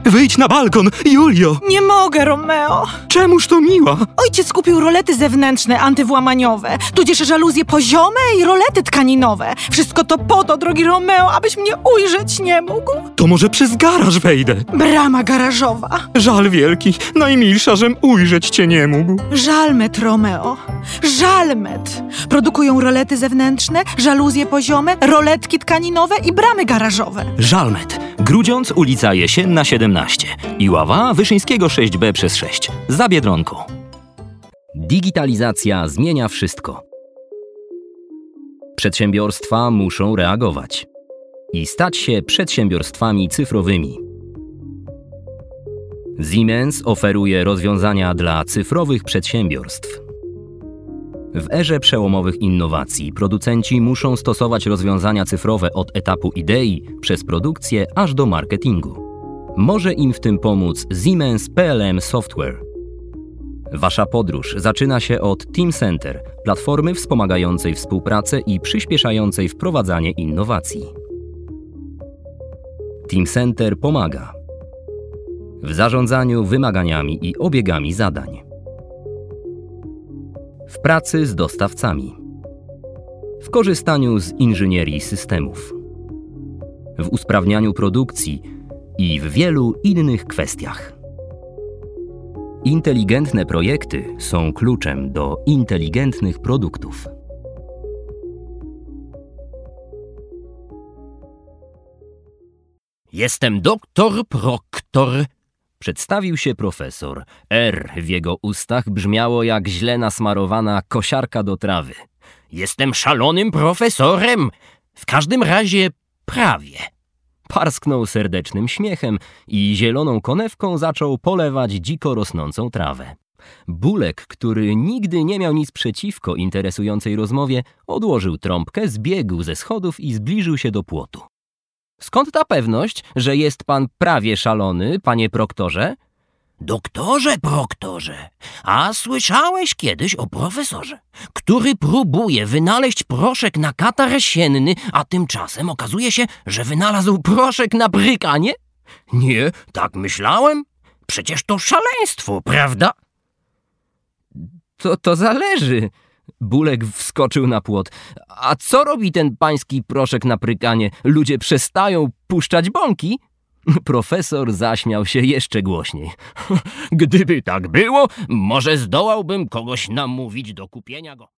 Wyjdź na balkon, Julio! Nie mogę, Romeo. Czemuż to miła? Ojciec kupił rolety zewnętrzne, antywłamaniowe, tudzież żaluzje poziome i rolety tkaninowe. Wszystko to po to, drogi Romeo, abyś mnie ujrzeć nie mógł. To może przez garaż wejdę. Brama garażowa. Żal wielki, najmilsza, żem ujrzeć cię nie mógł. Żalmet, Romeo. Żalmet. Produkują rolety zewnętrzne, żaluzje poziome, roletki tkaninowe i bramy garażowe. Żalmet. Grudziądz, ulica Jesienna 17. Iława, Wyszyńskiego 6B przez 6. Za Biedronką. Digitalizacja zmienia wszystko. Przedsiębiorstwa muszą reagować i stać się przedsiębiorstwami cyfrowymi. Siemens oferuje rozwiązania dla cyfrowych przedsiębiorstw. W erze przełomowych innowacji producenci muszą stosować rozwiązania cyfrowe od etapu idei przez produkcję aż do marketingu. Może im w tym pomóc Siemens PLM Software. Wasza podróż zaczyna się od Teamcenter, platformy wspomagającej współpracę i przyspieszającej wprowadzanie innowacji. Teamcenter pomaga w zarządzaniu wymaganiami i obiegami zadań, w pracy z dostawcami, w korzystaniu z inżynierii systemów, w usprawnianiu produkcji i w wielu innych kwestiach. Inteligentne projekty są kluczem do inteligentnych produktów. Jestem doktor Proktor. Przedstawił się profesor. R w jego ustach brzmiało jak źle nasmarowana kosiarka do trawy. Jestem szalonym profesorem. W każdym razie prawie. Parsknął serdecznym śmiechem i zieloną konewką zaczął polewać dziko rosnącą trawę. Bulek, który nigdy nie miał nic przeciwko interesującej rozmowie, odłożył trąbkę, zbiegł ze schodów i zbliżył się do płotu. Skąd ta pewność, że jest pan prawie szalony, panie Proktorze? Doktorze Proktorze, a słyszałeś kiedyś o profesorze, który próbuje wynaleźć proszek na katar sienny, a tymczasem okazuje się, że wynalazł proszek na brykanie? Nie, tak myślałem. Przecież to szaleństwo, prawda? To zależy. Bulek wskoczył na płot. A co robi ten pański proszek na prykanie? Ludzie przestają puszczać bąki? Profesor zaśmiał się jeszcze głośniej. Gdyby tak było, może zdołałbym kogoś namówić do kupienia go.